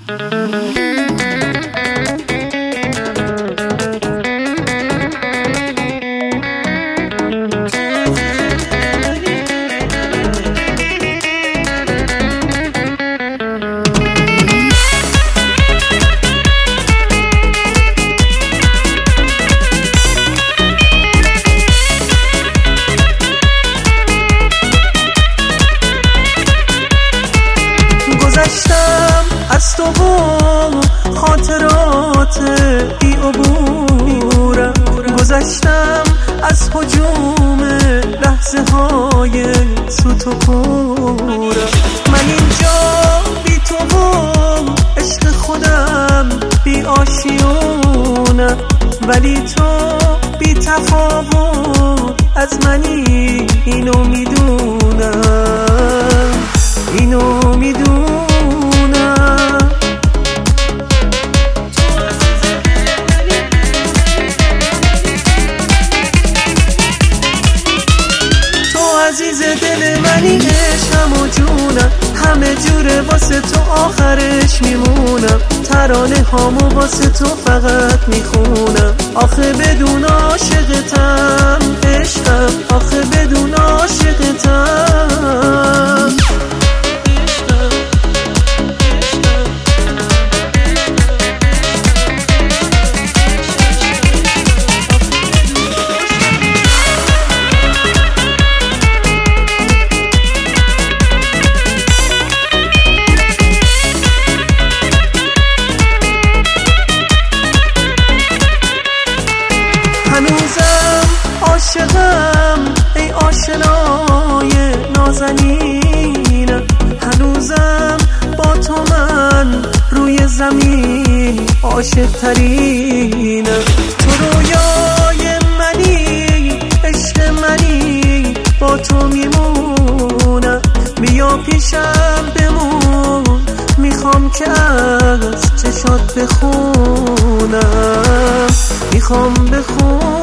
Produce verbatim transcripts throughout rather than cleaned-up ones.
گذشتم از تو و خاطرات بی عبورم، گذشتم از هجوم لحظه های سوت و کورم. من اینجا بی تو و عشق خودم بی آشیونم، ولی تو بی تفاوت از منی، اینو میدونم، اینو میدونم. عزیز دل منی، عشقم و جونم، همه جوره واسه تو آخرش میمونم. ترانه هامو واسه تو فقط میخونم، آخه بدون عاشقتم عشقم، آخه بدون عاشقتم. هنوزم عاشقم ای آشنای نازنینم، هنوزم با تو من روی زمین عاشق ترینم. تو رویای منی، عشق منی، با تو میمونم. بیا پیشم بمون، میخوام که از چشات بخونم، میخوام بخونم.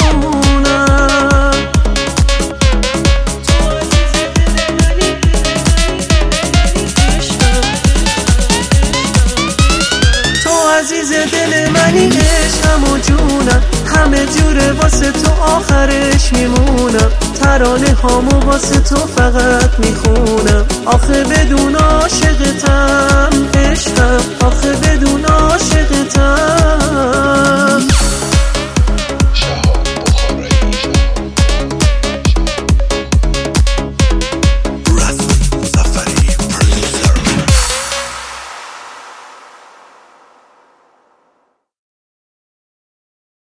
تو عزیز دل منی، عشقم و جونم، همه جوره واسه تو آخرش میمونم. ترانه هامو واسه تو فقط میخونم، آخه بدون عاشقتم